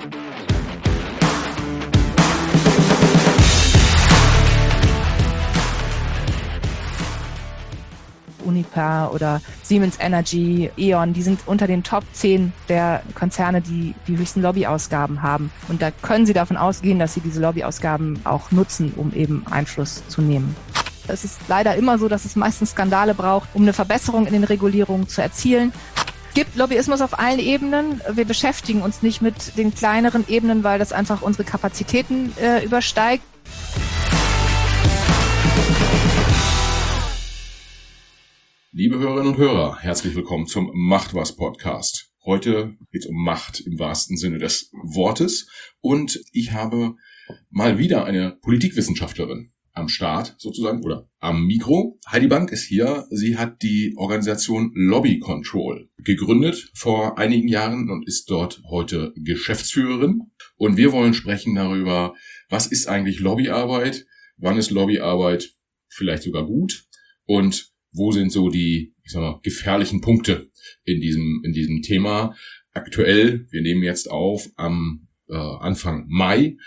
Uniper oder Siemens Energy, E.ON, die sind unter den Top 10 der Konzerne, die die höchsten Lobbyausgaben haben. Und da können Sie davon ausgehen, dass Sie diese Lobbyausgaben auch nutzen, um eben Einfluss zu nehmen. Es ist leider immer so, dass es meistens Skandale braucht, um eine Verbesserung in den Regulierungen zu erzielen. Es gibt Lobbyismus auf allen Ebenen. Wir beschäftigen uns nicht mit den kleineren Ebenen, weil das einfach unsere Kapazitäten übersteigt. Liebe Hörerinnen und Hörer, herzlich willkommen zum Macht was Podcast. Heute geht es um Macht im wahrsten Sinne des Wortes und ich habe mal wieder eine Politikwissenschaftlerin am Start sozusagen oder am Mikro. Heidi Bank ist hier. Sie hat die Organisation Lobby Control gegründet vor einigen Jahren und ist dort heute Geschäftsführerin. Und wir wollen sprechen darüber, was ist eigentlich Lobbyarbeit, wann ist Lobbyarbeit vielleicht sogar gut und wo sind so die, gefährlichen Punkte in diesem Thema? Aktuell, wir nehmen jetzt auf am Anfang Mai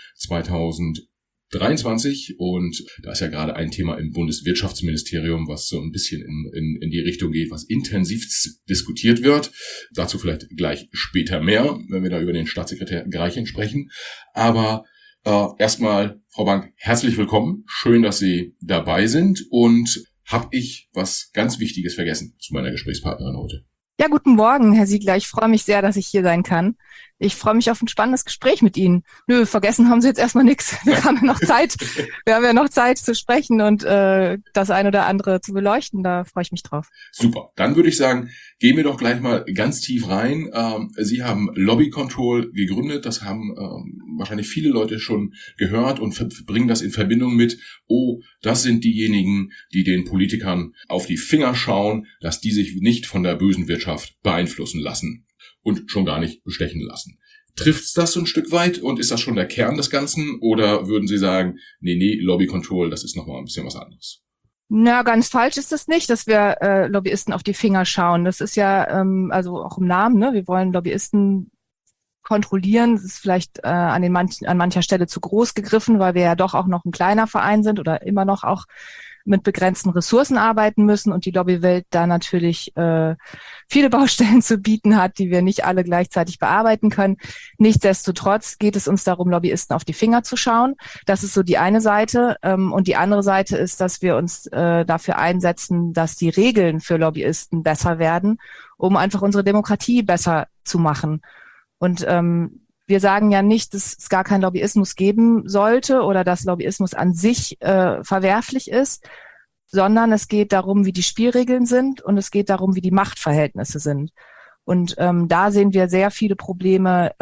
2023 und da ist ja gerade ein Thema im Bundeswirtschaftsministerium, was so ein bisschen in die Richtung geht, was intensiv diskutiert wird. Dazu vielleicht gleich später mehr, wenn wir da über den Staatssekretär Greichen sprechen. Aber erstmal, Frau Bank, herzlich willkommen. Schön, dass Sie dabei sind und habe ich was ganz Wichtiges vergessen zu meiner Gesprächspartnerin heute? Ja, guten Morgen, Herr Siegler. Ich freue mich sehr, dass ich hier sein kann. Ich freue mich auf ein spannendes Gespräch mit Ihnen. Nö, vergessen haben Sie jetzt erstmal nichts. Wir haben ja noch Zeit. Wir haben ja noch Zeit zu sprechen und das eine oder andere zu beleuchten. Da freue ich mich drauf. Super. Dann würde ich sagen, gehen wir doch gleich mal ganz tief rein. Sie haben Lobby Control gegründet. Das haben wahrscheinlich viele Leute schon gehört und bringen das in Verbindung mit, das sind diejenigen, die den Politikern auf die Finger schauen, dass die sich nicht von der bösen Wirtschaft beeinflussen lassen. Und schon gar nicht bestechen lassen. Trifft's das so ein Stück weit und ist das schon der Kern des Ganzen? Oder würden Sie sagen, nee, Lobby Control, das ist nochmal ein bisschen was anderes? Na, ganz falsch ist das nicht, dass wir Lobbyisten auf die Finger schauen. Das ist ja also auch im Namen, ne? Wir wollen Lobbyisten kontrollieren. Das ist vielleicht an mancher Stelle zu groß gegriffen, weil wir ja doch auch noch ein kleiner Verein sind oder immer noch auch mit begrenzten Ressourcen arbeiten müssen und die Lobbywelt da natürlich viele Baustellen zu bieten hat, die wir nicht alle gleichzeitig bearbeiten können. Nichtsdestotrotz geht es uns darum, Lobbyisten auf die Finger zu schauen. Das ist so die eine Seite. Und die andere Seite ist, dass wir uns dafür einsetzen, dass die Regeln für Lobbyisten besser werden, um einfach unsere Demokratie besser zu machen. Und wir sagen ja nicht, dass es gar keinen Lobbyismus geben sollte oder dass Lobbyismus an sich verwerflich ist, sondern es geht darum, wie die Spielregeln sind und es geht darum, wie die Machtverhältnisse sind. Und da sehen wir sehr viele Probleme,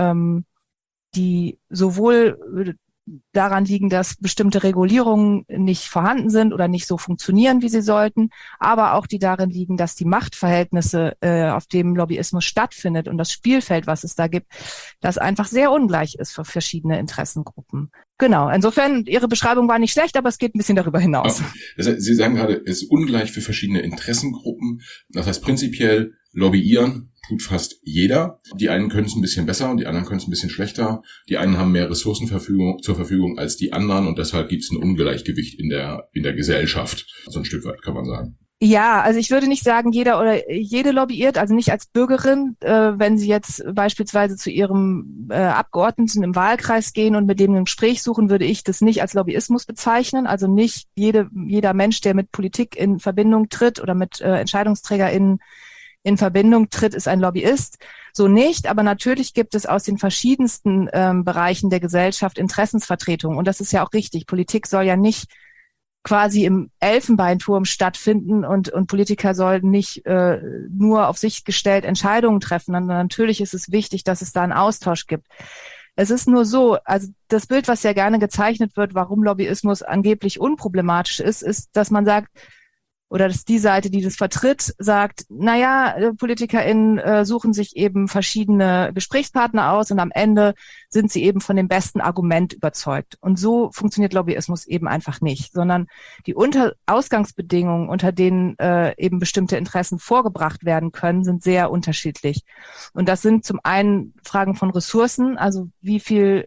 die sowohl daran liegen, dass bestimmte Regulierungen nicht vorhanden sind oder nicht so funktionieren, wie sie sollten, aber auch die darin liegen, dass die Machtverhältnisse, auf dem Lobbyismus stattfindet und das Spielfeld, was es da gibt, das einfach sehr ungleich ist für verschiedene Interessengruppen. Genau, insofern, Ihre Beschreibung war nicht schlecht, aber es geht ein bisschen darüber hinaus. Okay. Sie sagen gerade, es ist ungleich für verschiedene Interessengruppen. Das heißt prinzipiell, lobbyieren tut fast jeder. Die einen können es ein bisschen besser und die anderen können es ein bisschen schlechter. Die einen haben mehr Ressourcen zur Verfügung als die anderen und deshalb gibt es ein Ungleichgewicht in der Gesellschaft. So ein Stück weit kann man sagen. Ja, also ich würde nicht sagen, jeder oder jede lobbyiert, also nicht als Bürgerin, wenn Sie jetzt beispielsweise zu Ihrem Abgeordneten im Wahlkreis gehen und mit dem ein Gespräch suchen, würde ich das nicht als Lobbyismus bezeichnen. Also nicht jeder Mensch, der mit Politik in Verbindung tritt oder mit EntscheidungsträgerInnen in Verbindung tritt, ist ein Lobbyist. So nicht, aber natürlich gibt es aus den verschiedensten Bereichen der Gesellschaft Interessensvertretungen. Und das ist ja auch richtig. Politik soll ja nicht quasi im Elfenbeinturm stattfinden und Politiker sollten nicht nur auf sich gestellt Entscheidungen treffen, sondern natürlich ist es wichtig, dass es da einen Austausch gibt. Es ist nur so, also das Bild, was ja gerne gezeichnet wird, warum Lobbyismus angeblich unproblematisch ist, dass man sagt, oder dass die Seite, die das vertritt, sagt, PolitikerInnen suchen sich eben verschiedene Gesprächspartner aus und am Ende sind sie eben von dem besten Argument überzeugt. Und so funktioniert Lobbyismus eben einfach nicht, sondern die Ausgangsbedingungen, unter denen eben bestimmte Interessen vorgebracht werden können, sind sehr unterschiedlich. Und das sind zum einen Fragen von Ressourcen, also wie viel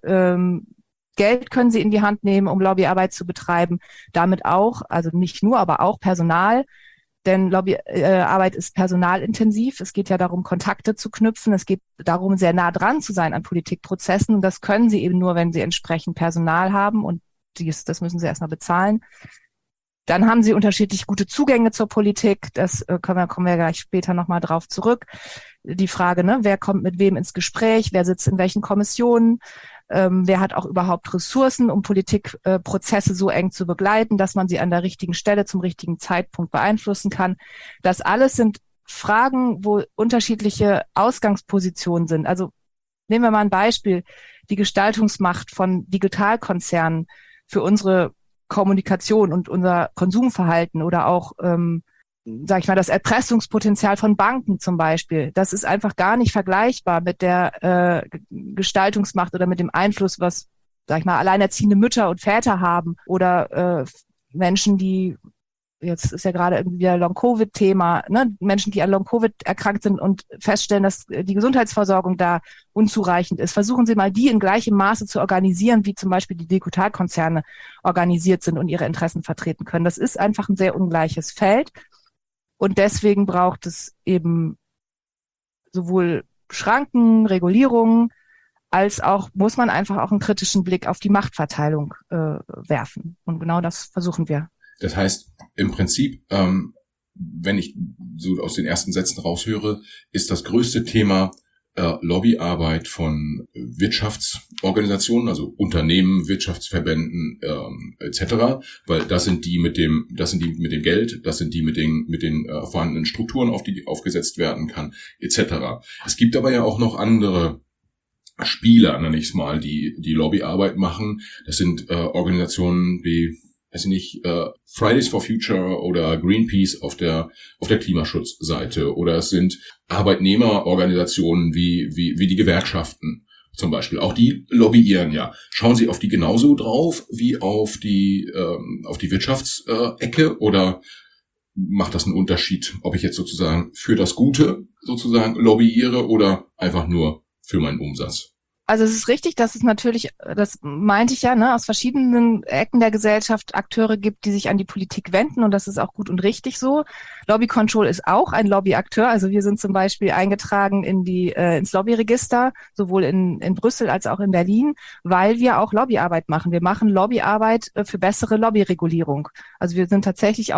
Geld können sie in die Hand nehmen, um Lobbyarbeit zu betreiben. Damit auch, also nicht nur, aber auch Personal. Denn Lobbyarbeit ist personalintensiv. Es geht ja darum, Kontakte zu knüpfen. Es geht darum, sehr nah dran zu sein an Politikprozessen. Und das können sie eben nur, wenn sie entsprechend Personal haben. Und das müssen sie erstmal bezahlen. Dann haben sie unterschiedlich gute Zugänge zur Politik. Das kommen wir gleich später nochmal drauf zurück. Die Frage, wer kommt mit wem ins Gespräch? Wer sitzt in welchen Kommissionen? Wer hat auch überhaupt Ressourcen, um Politikprozesse so eng zu begleiten, dass man sie an der richtigen Stelle zum richtigen Zeitpunkt beeinflussen kann. Das alles sind Fragen, wo unterschiedliche Ausgangspositionen sind. Also nehmen wir mal ein Beispiel, die Gestaltungsmacht von Digitalkonzernen für unsere Kommunikation und unser Konsumverhalten oder auch das Erpressungspotenzial von Banken zum Beispiel, das ist einfach gar nicht vergleichbar mit der Gestaltungsmacht oder mit dem Einfluss, was, alleinerziehende Mütter und Väter haben oder Menschen, die, jetzt ist ja gerade irgendwie wieder Long-Covid-Thema, Menschen, die an Long-Covid erkrankt sind und feststellen, dass die Gesundheitsversorgung da unzureichend ist. Versuchen Sie mal, die in gleichem Maße zu organisieren, wie zum Beispiel die Digitalkonzerne organisiert sind und ihre Interessen vertreten können. Das ist einfach ein sehr ungleiches Feld. Und deswegen braucht es eben sowohl Schranken, Regulierungen, als auch muss man einfach auch einen kritischen Blick auf die Machtverteilung werfen. Und genau das versuchen wir. Das heißt, im Prinzip, wenn ich so aus den ersten Sätzen raushöre, ist das größte Thema Lobbyarbeit von Wirtschaftsorganisationen, also Unternehmen, Wirtschaftsverbänden etc., weil das sind die mit dem Geld, das sind die mit den vorhandenen Strukturen, auf die aufgesetzt werden kann etc. Es gibt aber ja auch noch andere Spieler, nenne ich es mal, die Lobbyarbeit machen. Das sind Organisationen wie Fridays for Future oder Greenpeace auf der Klimaschutzseite, oder es sind Arbeitnehmerorganisationen wie die Gewerkschaften zum Beispiel. Auch die lobbyieren ja. Schauen Sie auf die genauso drauf wie auf die Wirtschaftsecke, oder macht das einen Unterschied, ob ich jetzt sozusagen für das Gute sozusagen lobbyiere oder einfach nur für meinen Umsatz? Also es ist richtig, dass es natürlich, das meinte ich ja, aus verschiedenen Ecken der Gesellschaft Akteure gibt, die sich an die Politik wenden, und das ist auch gut und richtig so. Lobby Control ist auch ein Lobbyakteur. Also wir sind zum Beispiel eingetragen ins Lobbyregister, sowohl in Brüssel als auch in Berlin, weil wir auch Lobbyarbeit machen. Wir machen Lobbyarbeit für bessere Lobbyregulierung. Also wir sind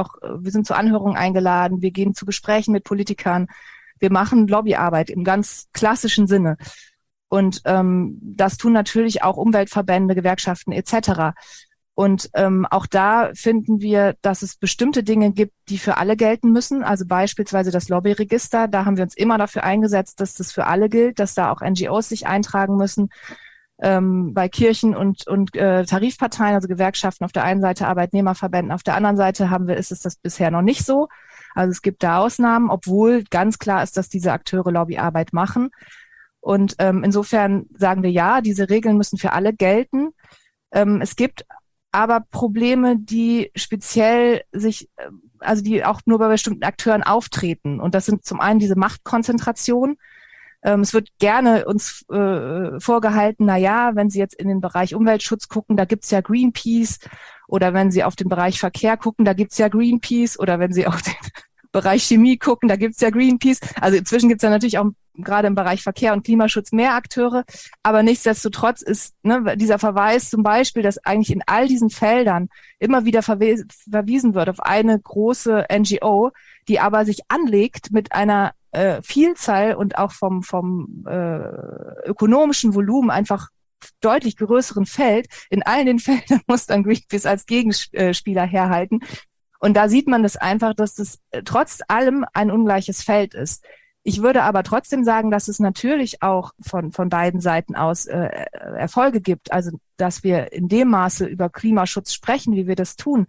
zu Anhörungen eingeladen, wir gehen zu Gesprächen mit Politikern. Wir machen Lobbyarbeit im ganz klassischen Sinne. Und das tun natürlich auch Umweltverbände, Gewerkschaften etc. Und auch da finden wir, dass es bestimmte Dinge gibt, die für alle gelten müssen. Also beispielsweise das Lobbyregister. Da haben wir uns immer dafür eingesetzt, dass das für alle gilt, dass da auch NGOs sich eintragen müssen. Bei Kirchen und Tarifparteien, also Gewerkschaften auf der einen Seite, Arbeitnehmerverbänden auf der anderen Seite ist es das bisher noch nicht so. Also es gibt da Ausnahmen, obwohl ganz klar ist, dass diese Akteure Lobbyarbeit machen. Und insofern sagen wir ja, diese Regeln müssen für alle gelten. Es gibt aber Probleme, die speziell die auch nur bei bestimmten Akteuren auftreten. Und das sind zum einen diese Machtkonzentration. Es wird gerne uns vorgehalten, wenn Sie jetzt in den Bereich Umweltschutz gucken, da gibt's ja Greenpeace. Oder wenn Sie auf den Bereich Verkehr gucken, da gibt's ja Greenpeace. Oder wenn Sie auf den Bereich Chemie gucken, da gibt's ja Greenpeace. Also inzwischen gibt's ja natürlich auch gerade im Bereich Verkehr und Klimaschutz mehr Akteure. Aber nichtsdestotrotz ist dieser Verweis zum Beispiel, dass eigentlich in all diesen Feldern immer wieder verwiesen wird auf eine große NGO, die aber sich anlegt mit einer Vielzahl und auch vom ökonomischen Volumen einfach deutlich größeren Feld. In allen den Feldern muss dann Greenpeace als Gegenspieler herhalten. Und da sieht man das einfach, dass das trotz allem ein ungleiches Feld ist. Ich würde aber trotzdem sagen, dass es natürlich auch von beiden Seiten aus Erfolge gibt. Also, dass wir in dem Maße über Klimaschutz sprechen, wie wir das tun,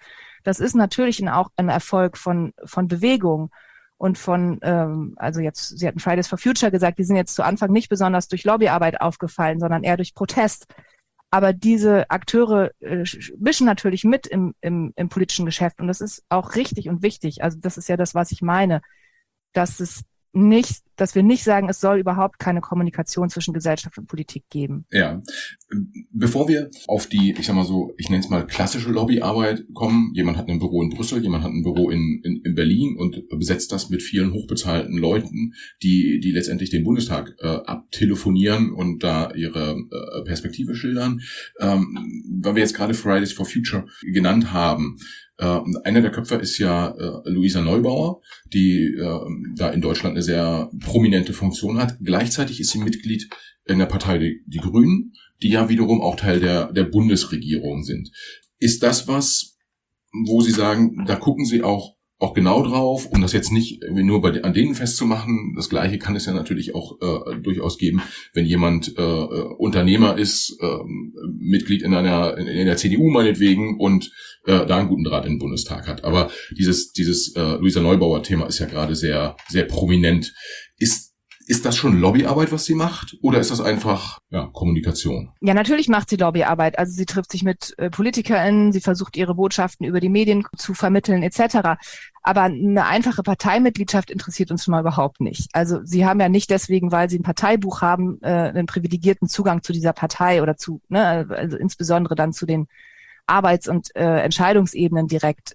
Das ist natürlich auch ein Erfolg von Bewegung und also jetzt, Sie hatten Fridays for Future gesagt, die sind jetzt zu Anfang nicht besonders durch Lobbyarbeit aufgefallen, sondern eher durch Protest. Aber diese Akteure mischen natürlich mit im politischen Geschäft und das ist auch richtig und wichtig. Also das ist ja das, was ich meine, dass wir nicht sagen, es soll überhaupt keine Kommunikation zwischen Gesellschaft und Politik geben. Ja. Bevor wir auf die, ich sag mal so, ich nenne es mal klassische Lobbyarbeit kommen, jemand hat ein Büro in Brüssel, jemand hat ein Büro in Berlin und besetzt das mit vielen hochbezahlten Leuten, die letztendlich den Bundestag abtelefonieren und da ihre Perspektive schildern. Weil wir jetzt gerade Fridays for Future genannt haben, einer der Köpfe ist ja Luisa Neubauer, die da in Deutschland eine sehr prominente Funktion hat. Gleichzeitig ist sie Mitglied in der Partei die Grünen, die ja wiederum auch Teil der Bundesregierung sind. Ist das was, wo Sie sagen, da gucken Sie auch genau drauf, um das jetzt nicht nur an denen festzumachen? Das Gleiche kann es ja natürlich auch durchaus geben, wenn jemand Unternehmer ist, Mitglied in der CDU meinetwegen und da einen guten Draht in den Bundestag hat. Aber dieses Luisa Neubauer-Thema ist ja gerade sehr, sehr prominent. Ist das schon Lobbyarbeit, was sie macht? Oder ist das einfach Kommunikation? Ja, natürlich macht sie Lobbyarbeit. Also sie trifft sich mit PolitikerInnen, sie versucht ihre Botschaften über die Medien zu vermitteln etc. Aber eine einfache Parteimitgliedschaft interessiert uns schon mal überhaupt nicht. Also sie haben ja nicht deswegen, weil sie ein Parteibuch haben, einen privilegierten Zugang zu dieser Partei oder also insbesondere dann zu den Arbeits- und Entscheidungsebenen direkt.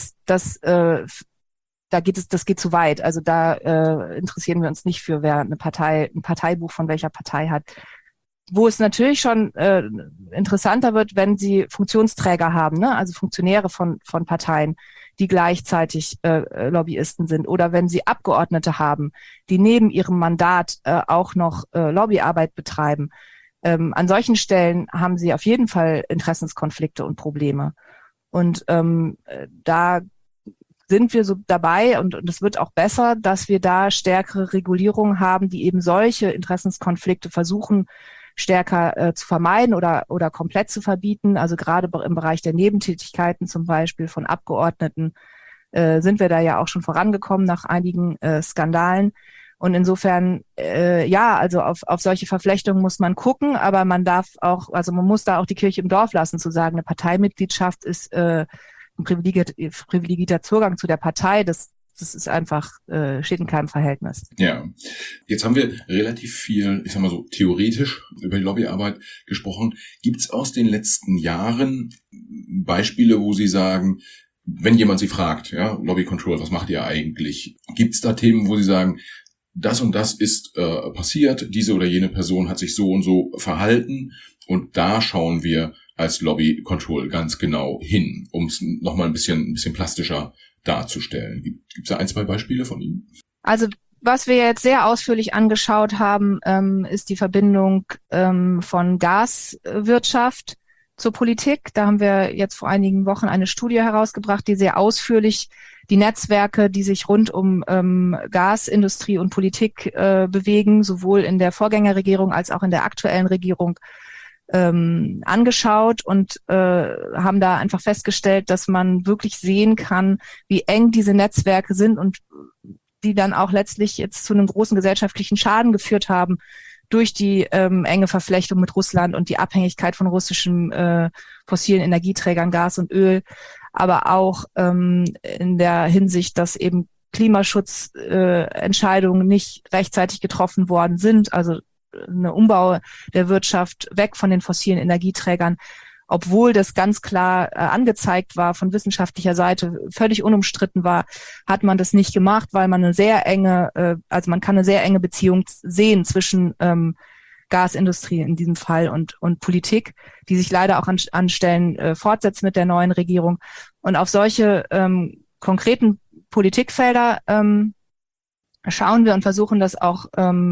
Das geht zu weit. Also da interessieren wir uns nicht für, wer ein Parteibuch von welcher Partei hat. Wo es natürlich schon interessanter wird, wenn sie Funktionsträger haben, ne? Also Funktionäre von Parteien, die gleichzeitig Lobbyisten sind, oder wenn sie Abgeordnete haben, die neben ihrem Mandat auch noch Lobbyarbeit betreiben. An solchen Stellen haben sie auf jeden Fall Interessenskonflikte und Probleme. Und da sind wir so dabei und es wird auch besser, dass wir da stärkere Regulierungen haben, die eben solche Interessenskonflikte versuchen stärker zu vermeiden oder komplett zu verbieten. Also gerade im Bereich der Nebentätigkeiten zum Beispiel von Abgeordneten sind wir da ja auch schon vorangekommen nach einigen Skandalen. Und insofern, also auf solche Verflechtungen muss man gucken, aber man muss da auch die Kirche im Dorf lassen, zu sagen, eine Parteimitgliedschaft ist ein privilegierter Zugang zu der Partei, das ist einfach, steht in keinem Verhältnis. Ja, jetzt haben wir relativ viel, ich sag mal so, theoretisch über die Lobbyarbeit gesprochen. Gibt es aus den letzten Jahren Beispiele, wo Sie sagen, wenn jemand Sie fragt, ja, Lobby Control, was macht ihr eigentlich? Gibt es da Themen, wo Sie sagen, das und das ist passiert, diese oder jene Person hat sich so und so verhalten und da schauen wir als Lobby Control ganz genau hin, um es nochmal ein bisschen plastischer darzustellen. Gibt es da 1, 2 Beispiele von Ihnen? Also was wir jetzt sehr ausführlich angeschaut haben, ist die Verbindung von Gaswirtschaft zur Politik. Da haben wir jetzt vor einigen Wochen eine Studie herausgebracht, die sehr ausführlich die Netzwerke, die sich rund um Gasindustrie und Politik bewegen, sowohl in der Vorgängerregierung als auch in der aktuellen Regierung, angeschaut und haben da einfach festgestellt, dass man wirklich sehen kann, wie eng diese Netzwerke sind und die dann auch letztlich jetzt zu einem großen gesellschaftlichen Schaden geführt haben durch die enge Verflechtung mit Russland und die Abhängigkeit von russischen fossilen Energieträgern, Gas und Öl, aber auch in der Hinsicht, dass eben Klimaschutzentscheidungen nicht rechtzeitig getroffen worden sind, also eine Umbau der Wirtschaft weg von den fossilen Energieträgern, obwohl das ganz klar angezeigt war von wissenschaftlicher Seite, völlig unumstritten war, hat man das nicht gemacht, weil man man kann eine sehr enge Beziehung sehen zwischen Gasindustrie in diesem Fall und Politik, die sich leider auch an Stellen fortsetzt mit der neuen Regierung. Und auf solche konkreten Politikfelder schauen wir und versuchen das auch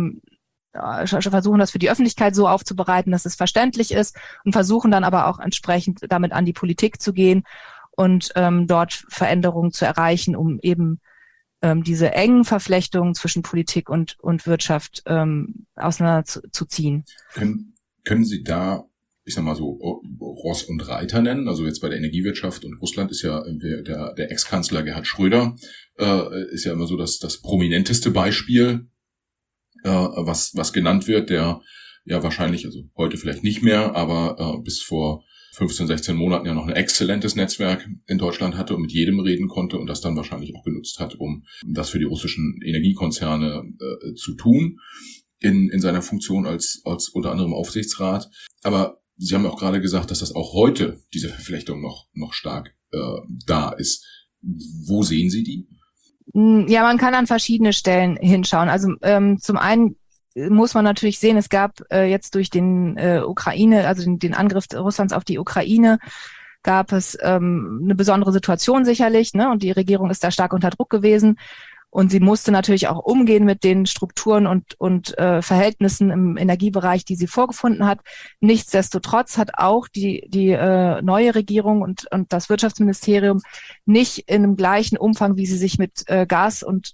für die Öffentlichkeit so aufzubereiten, dass es verständlich ist und versuchen dann aber auch entsprechend damit an die Politik zu gehen und dort Veränderungen zu erreichen, um eben diese engen Verflechtungen zwischen Politik und Wirtschaft auseinanderzuziehen. Können Sie da, ich sag mal so, Ross und Reiter nennen. Also jetzt bei der Energiewirtschaft, und Russland ist ja der Ex-Kanzler Gerhard Schröder, ist ja immer so das prominenteste Beispiel, was genannt wird, der ja wahrscheinlich, also heute vielleicht nicht mehr, aber bis vor 15, 16 Monaten ja noch ein exzellentes Netzwerk in Deutschland hatte und mit jedem reden konnte und das dann wahrscheinlich auch genutzt hat, um das für die russischen Energiekonzerne zu tun, in seiner Funktion als unter anderem Aufsichtsrat. Aber Sie haben auch gerade gesagt, dass das auch heute, diese Verflechtung noch stark da ist. Wo sehen Sie die? Ja, man kann an verschiedene Stellen hinschauen. Also zum einen muss man natürlich sehen, es gab jetzt durch den den Angriff Russlands auf die Ukraine, gab es eine besondere Situation sicherlich, ne? Und die Regierung ist da stark unter Druck gewesen. Und sie musste natürlich auch umgehen mit den Strukturen und Verhältnissen im Energiebereich, die sie vorgefunden hat. Nichtsdestotrotz hat auch die neue Regierung und das Wirtschaftsministerium nicht in dem gleichen Umfang, wie sie sich mit Gas und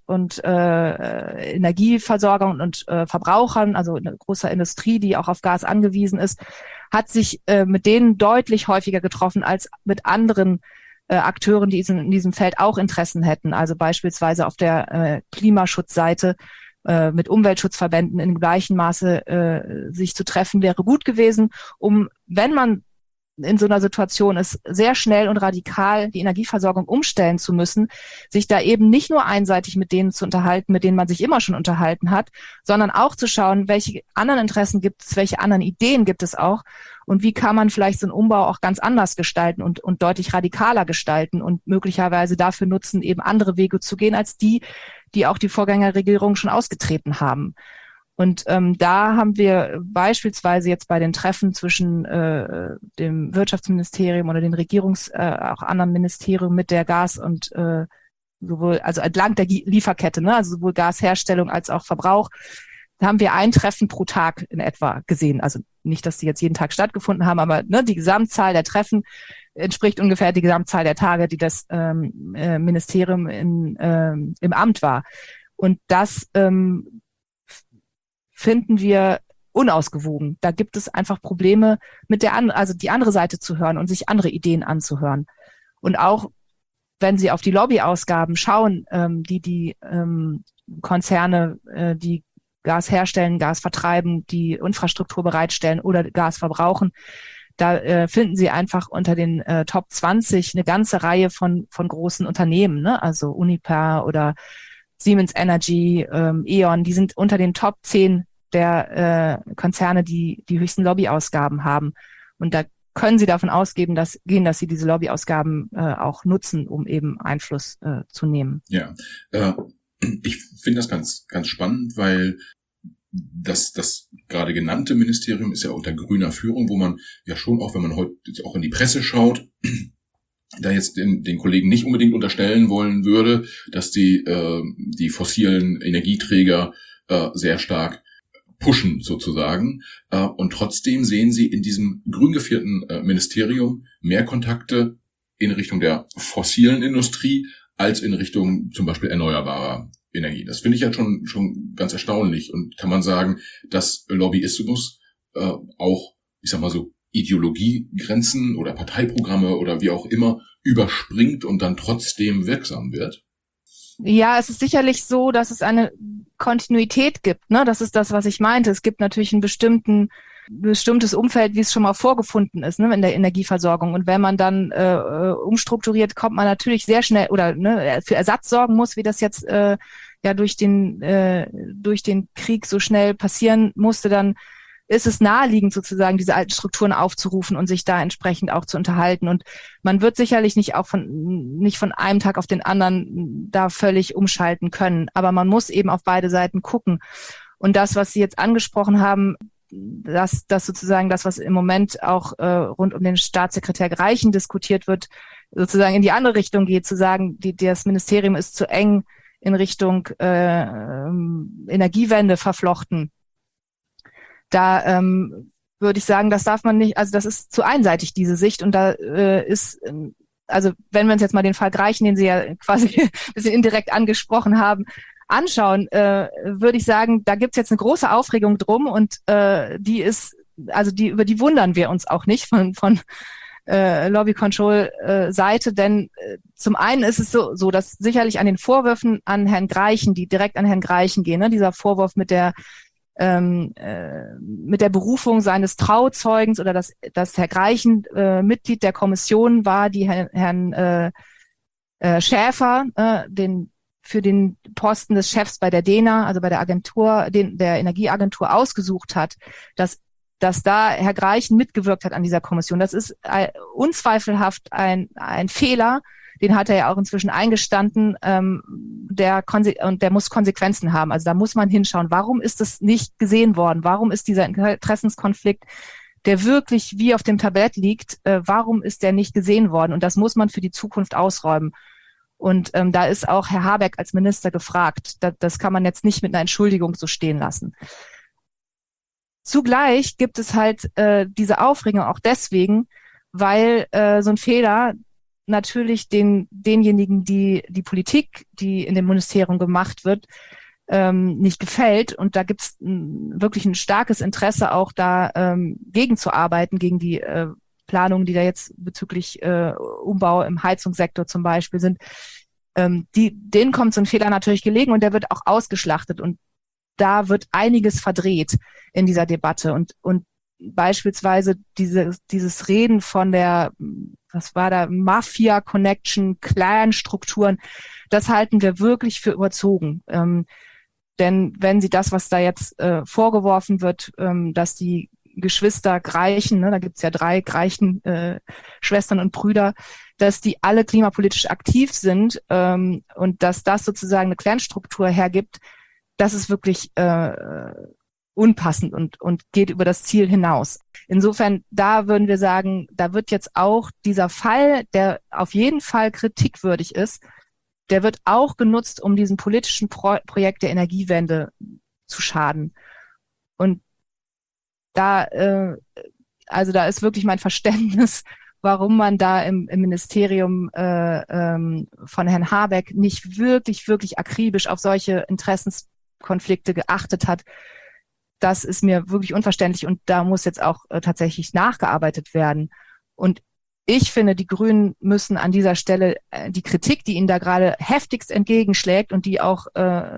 Energieversorgern und Verbrauchern, also eine große Industrie, die auch auf Gas angewiesen ist, hat sich mit denen deutlich häufiger getroffen als mit anderen Akteuren, die in diesem Feld auch Interessen hätten. Also beispielsweise auf der Klimaschutzseite mit Umweltschutzverbänden in gleichem Maße sich zu treffen, wäre gut gewesen, um, wenn man in so einer Situation ist, sehr schnell und radikal die Energieversorgung umstellen zu müssen, sich da eben nicht nur einseitig mit denen zu unterhalten, mit denen man sich immer schon unterhalten hat, sondern auch zu schauen, welche anderen Interessen gibt es, welche anderen Ideen gibt es auch und wie kann man vielleicht so einen Umbau auch ganz anders gestalten und deutlich radikaler gestalten und möglicherweise dafür nutzen, eben andere Wege zu gehen als die auch die Vorgängerregierung schon ausgetreten haben. Und da haben wir beispielsweise jetzt bei den Treffen zwischen dem Wirtschaftsministerium oder den auch anderen Ministerien mit der Gas- und sowohl, also entlang der Lieferkette, ne, also sowohl Gasherstellung als auch Verbrauch, da haben wir ein Treffen pro Tag in etwa gesehen. Also nicht, dass die jetzt jeden Tag stattgefunden haben, aber ne, die Gesamtzahl der Treffen entspricht ungefähr die Gesamtzahl der Tage, die das Ministerium im Amt war. Und das finden wir unausgewogen. Da gibt es einfach Probleme mit also die andere Seite zu hören und sich andere Ideen anzuhören. Und auch wenn Sie auf die Lobbyausgaben schauen, die Konzerne, die Gas herstellen, Gas vertreiben, die Infrastruktur bereitstellen oder Gas verbrauchen, da finden Sie einfach unter den Top 20 eine ganze Reihe von großen Unternehmen, ne? Also Uniper oder Siemens Energy, E.ON, die sind unter den Top 10 der Konzerne, die höchsten Lobbyausgaben haben. Und da können Sie davon ausgehen, dass Sie diese Lobbyausgaben auch nutzen, um eben Einfluss zu nehmen. Ja, ich finde das ganz, ganz spannend, weil das gerade genannte Ministerium ist ja unter grüner Führung, wo man ja schon auch, wenn man heute jetzt auch in die Presse schaut, da jetzt den Kollegen nicht unbedingt unterstellen wollen würde, dass die fossilen Energieträger sehr stark pushen sozusagen. Und trotzdem sehen Sie in diesem grün gevierten Ministerium mehr Kontakte in Richtung der fossilen Industrie als in Richtung zum Beispiel erneuerbarer Energie. Das finde ich ja schon ganz erstaunlich. Und kann man sagen, dass Lobbyismus auch, ich sag mal so, Ideologiegrenzen oder Parteiprogramme oder wie auch immer überspringt und dann trotzdem wirksam wird? Ja, es ist sicherlich so, dass es eine Kontinuität gibt, ne? Das ist das, was ich meinte. Es gibt natürlich ein bestimmtes Umfeld, wie es schon mal vorgefunden ist, ne, in der Energieversorgung. Und wenn man dann umstrukturiert, kommt man natürlich sehr schnell oder ne, für Ersatz sorgen muss, wie das jetzt ja durch den Krieg so schnell passieren musste, dann ist es naheliegend, sozusagen diese alten Strukturen aufzurufen und sich da entsprechend auch zu unterhalten. Und man wird sicherlich nicht von einem Tag auf den anderen da völlig umschalten können. Aber man muss eben auf beide Seiten gucken. Und das, was Sie jetzt angesprochen haben, dass sozusagen das, was im Moment auch rund um den Staatssekretär Greichen diskutiert wird, sozusagen in die andere Richtung geht, zu sagen, das Ministerium ist zu eng in Richtung Energiewende verflochten. Da würde ich sagen, das darf man nicht, also das ist zu einseitig, diese Sicht. Und da also wenn wir uns jetzt mal den Fall Greichen, den Sie ja quasi ein bisschen indirekt angesprochen haben, anschauen, würde ich sagen, da gibt's jetzt eine große Aufregung drum und die ist über die wundern wir uns auch nicht von Lobby Control Seite, denn zum einen ist es so, dass sicherlich an den Vorwürfen an Herrn Greichen, die direkt an Herrn Greichen gehen, ne, dieser Vorwurf mit der Berufung seines Trauzeugens oder dass Herr Greichen Mitglied der Kommission war, die Herrn Schäfer für den Posten des Chefs bei der DENA, also bei der Agentur, der Energieagentur ausgesucht hat, dass da Herr Greichen mitgewirkt hat an dieser Kommission. Das ist unzweifelhaft ein Fehler, den hat er ja auch inzwischen eingestanden, der muss Konsequenzen haben. Also da muss man hinschauen, warum ist es nicht gesehen worden? Warum ist dieser Interessenskonflikt, der wirklich wie auf dem Tablett liegt, warum ist der nicht gesehen worden? Und das muss man für die Zukunft ausräumen. Und da ist auch Herr Habeck als Minister gefragt. Das kann man jetzt nicht mit einer Entschuldigung so stehen lassen. Zugleich gibt es halt diese Aufregung auch deswegen, weil so ein Fehler natürlich denjenigen, die Politik, die in dem Ministerium gemacht wird, nicht gefällt. Und da gibt es wirklich ein starkes Interesse, auch da gegenzuarbeiten, gegen die Planungen, die da jetzt bezüglich Umbau im Heizungssektor zum Beispiel sind. Denen kommt so ein Fehler natürlich gelegen und der wird auch ausgeschlachtet. Und da wird einiges verdreht in dieser Debatte. Und beispielsweise dieses Reden von der, was war da, Mafia-Connection, Clan-Strukturen, das halten wir wirklich für überzogen. Denn wenn Sie das, was da jetzt vorgeworfen wird, dass die Geschwister Greichen, ne, da gibt's ja 3 Greichen Schwestern und Brüder, dass die alle klimapolitisch aktiv sind und dass das sozusagen eine Clan-Struktur hergibt, das ist wirklich unpassend und geht über das Ziel hinaus. Insofern, da würden wir sagen, da wird jetzt auch dieser Fall, der auf jeden Fall kritikwürdig ist, der wird auch genutzt, um diesem politischen Projekt der Energiewende zu schaden. Und da ist wirklich mein Verständnis, warum man da im Ministerium von Herrn Habeck nicht wirklich akribisch auf solche Interessenskonflikte geachtet hat. Das ist mir wirklich unverständlich und da muss jetzt auch tatsächlich nachgearbeitet werden. Und ich finde, die Grünen müssen an dieser Stelle die Kritik, die ihnen da gerade heftigst entgegenschlägt und die auch,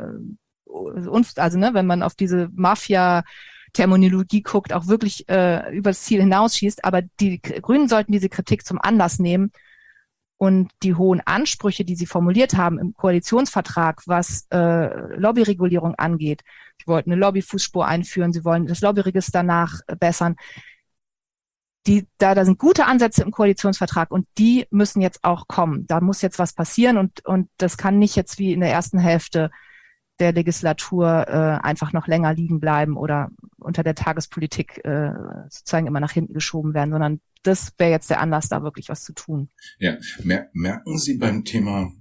wenn man auf diese Mafia-Terminologie guckt, auch wirklich über das Ziel hinausschießt. Aber die Grünen sollten diese Kritik zum Anlass nehmen und die hohen Ansprüche, die sie formuliert haben im Koalitionsvertrag, was Lobbyregulierung angeht. Sie wollten eine Lobbyfußspur einführen, sie wollen das Lobbyregister nachbessern. Da sind gute Ansätze im Koalitionsvertrag und die müssen jetzt auch kommen. Da muss jetzt was passieren und das kann nicht jetzt wie in der ersten Hälfte der Legislatur einfach noch länger liegen bleiben oder unter der Tagespolitik sozusagen immer nach hinten geschoben werden, sondern das wäre jetzt der Anlass, da wirklich was zu tun. Ja, merken Sie beim Thema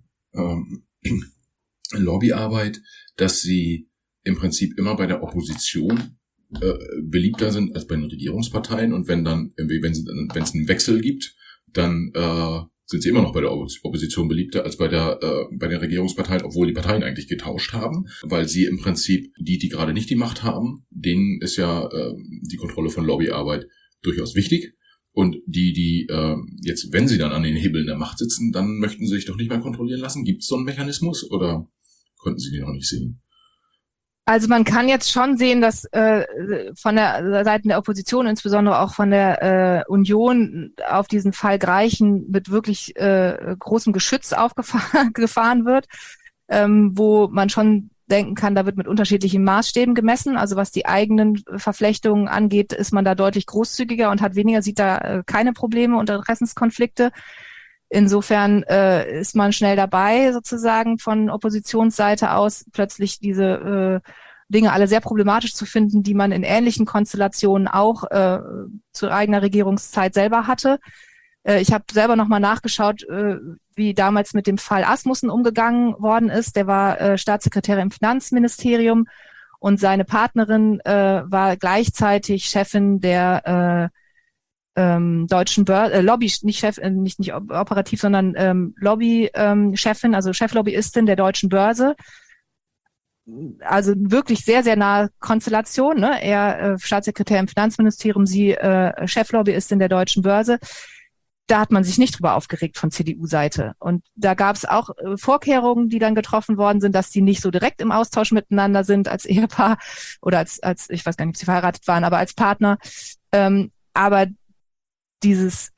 Lobbyarbeit, dass Sie im Prinzip immer bei der Opposition beliebter sind als bei den Regierungsparteien und wenn es einen Wechsel gibt, dann sind sie immer noch bei der Opposition beliebter als bei den Regierungsparteien, obwohl die Parteien eigentlich getauscht haben, weil sie im Prinzip die gerade nicht die Macht haben, denen ist ja die Kontrolle von Lobbyarbeit durchaus wichtig. Und die jetzt, wenn sie dann an den Hebeln der Macht sitzen, dann möchten sie sich doch nicht mehr kontrollieren lassen. Gibt es so einen Mechanismus oder konnten Sie den noch nicht sehen? Also man kann jetzt schon sehen, dass von der Seite der Opposition, insbesondere auch von der Union, auf diesen Fall Greichen mit wirklich großem Geschütz gefahren wird, wo man schon denken kann, da wird mit unterschiedlichen Maßstäben gemessen. Also was die eigenen Verflechtungen angeht, ist man da deutlich großzügiger und sieht da keine Probleme und Interessenskonflikte. Insofern ist man schnell dabei, sozusagen von Oppositionsseite aus plötzlich diese Dinge alle sehr problematisch zu finden, die man in ähnlichen Konstellationen auch zu eigener Regierungszeit selber hatte. Ich habe selber nochmal nachgeschaut, wie damals mit dem Fall Asmussen umgegangen worden ist. Der war Staatssekretär im Finanzministerium und seine Partnerin war gleichzeitig Chefin der deutschen Lobby, nicht operativ, sondern Lobby-Chefin, also Cheflobbyistin der Deutschen Börse. also wirklich sehr, sehr nahe Konstellation, ne? Er Staatssekretär im Finanzministerium, sie Cheflobbyistin der Deutschen Börse. Da hat man sich nicht drüber aufgeregt von CDU-Seite. Und da gab es auch Vorkehrungen, die dann getroffen worden sind, dass die nicht so direkt im Austausch miteinander sind als Ehepaar oder als ich weiß gar nicht, ob sie verheiratet waren, aber als Partner. Aber dieses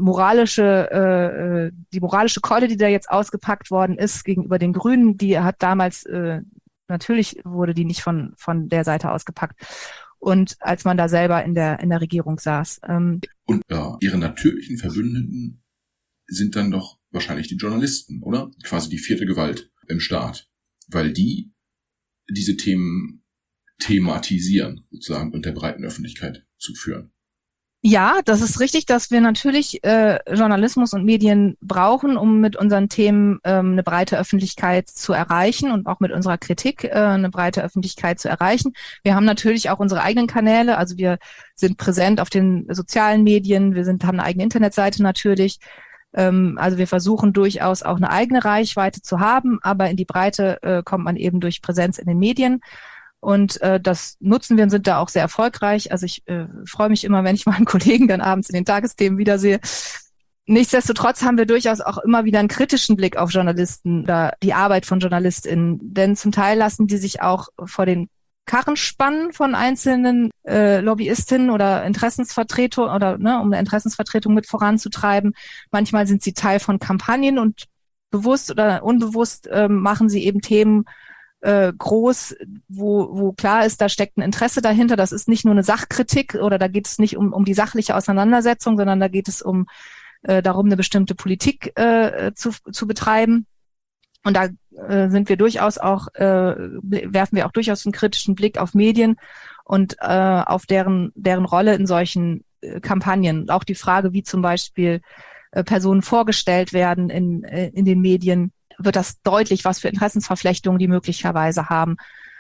die moralische Keule, die da jetzt ausgepackt worden ist gegenüber den Grünen, die hat damals, natürlich wurde die nicht von der Seite ausgepackt. Und als man da selber in der Regierung saß. Und ihre natürlichen Verbündeten sind dann doch wahrscheinlich die Journalisten, oder? Quasi die vierte Gewalt im Staat. Weil die diese Themen thematisieren, sozusagen, und der breiten Öffentlichkeit zuführen. Ja, das ist richtig, dass wir natürlich Journalismus und Medien brauchen, um mit unseren Themen eine breite Öffentlichkeit zu erreichen und auch mit unserer Kritik eine breite Öffentlichkeit zu erreichen. Wir haben natürlich auch unsere eigenen Kanäle, also wir sind präsent auf den sozialen Medien, haben eine eigene Internetseite natürlich. Also wir versuchen durchaus auch eine eigene Reichweite zu haben, aber in die Breite kommt man eben durch Präsenz in den Medien. Und das nutzen wir und sind da auch sehr erfolgreich. Also ich freue mich immer, wenn ich meinen Kollegen dann abends in den Tagesthemen wiedersehe. Nichtsdestotrotz haben wir durchaus auch immer wieder einen kritischen Blick auf Journalisten oder die Arbeit von JournalistInnen. Denn zum Teil lassen die sich auch vor den Karren spannen von einzelnen Lobbyistinnen oder Interessensvertretungen oder um eine Interessensvertretung mit voranzutreiben. Manchmal sind sie Teil von Kampagnen und bewusst oder unbewusst machen sie eben Themen groß, wo klar ist, da steckt ein Interesse dahinter. Das ist nicht nur eine Sachkritik oder da geht es nicht um die sachliche Auseinandersetzung, sondern da geht es darum, eine bestimmte Politik zu betreiben. Und da sind wir durchaus auch, werfen wir auch durchaus einen kritischen Blick auf Medien und auf deren Rolle in solchen Kampagnen. Und auch die Frage, wie zum Beispiel Personen vorgestellt werden in den Medien, wird das deutlich, was für Interessensverflechtungen die möglicherweise haben.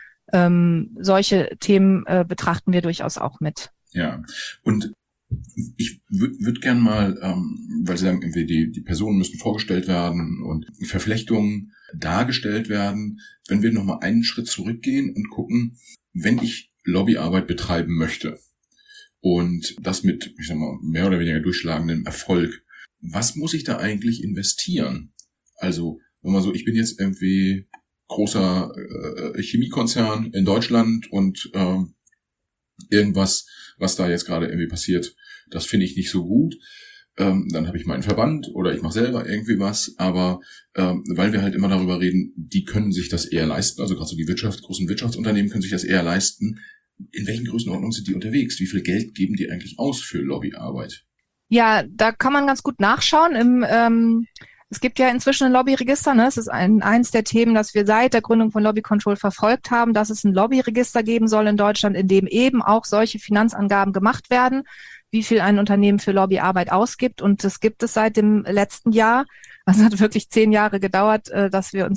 Solche Themen betrachten wir durchaus auch mit. Ja, und ich würde gern mal, weil Sie sagen, irgendwie die Personen müssen vorgestellt werden und Verflechtungen dargestellt werden, wenn wir nochmal einen Schritt zurückgehen und gucken, wenn ich Lobbyarbeit betreiben möchte und das mit, ich sag mal, mehr oder weniger durchschlagendem Erfolg, was muss ich da eigentlich investieren? Also, wenn man so, ich bin jetzt irgendwie großer Chemiekonzern in Deutschland und irgendwas, was da jetzt gerade irgendwie passiert, das finde ich nicht so gut. Dann habe ich meinen Verband oder ich mache selber irgendwie was, aber weil wir halt immer darüber reden, die können sich das eher leisten, also gerade so die großen Wirtschaftsunternehmen können sich das eher leisten. In welchen Größenordnungen sind die unterwegs? Wie viel Geld geben die eigentlich aus für Lobbyarbeit? Ja, da kann man ganz gut nachschauen. Es gibt ja inzwischen ein Lobbyregister, ne? Es ist eins der Themen, das wir seit der Gründung von Lobby Control verfolgt haben, dass es ein Lobbyregister geben soll in Deutschland, in dem eben auch solche Finanzangaben gemacht werden, wie viel ein Unternehmen für Lobbyarbeit ausgibt. Und das gibt es seit dem letzten Jahr. Also es hat wirklich 10 Jahre gedauert, dass wir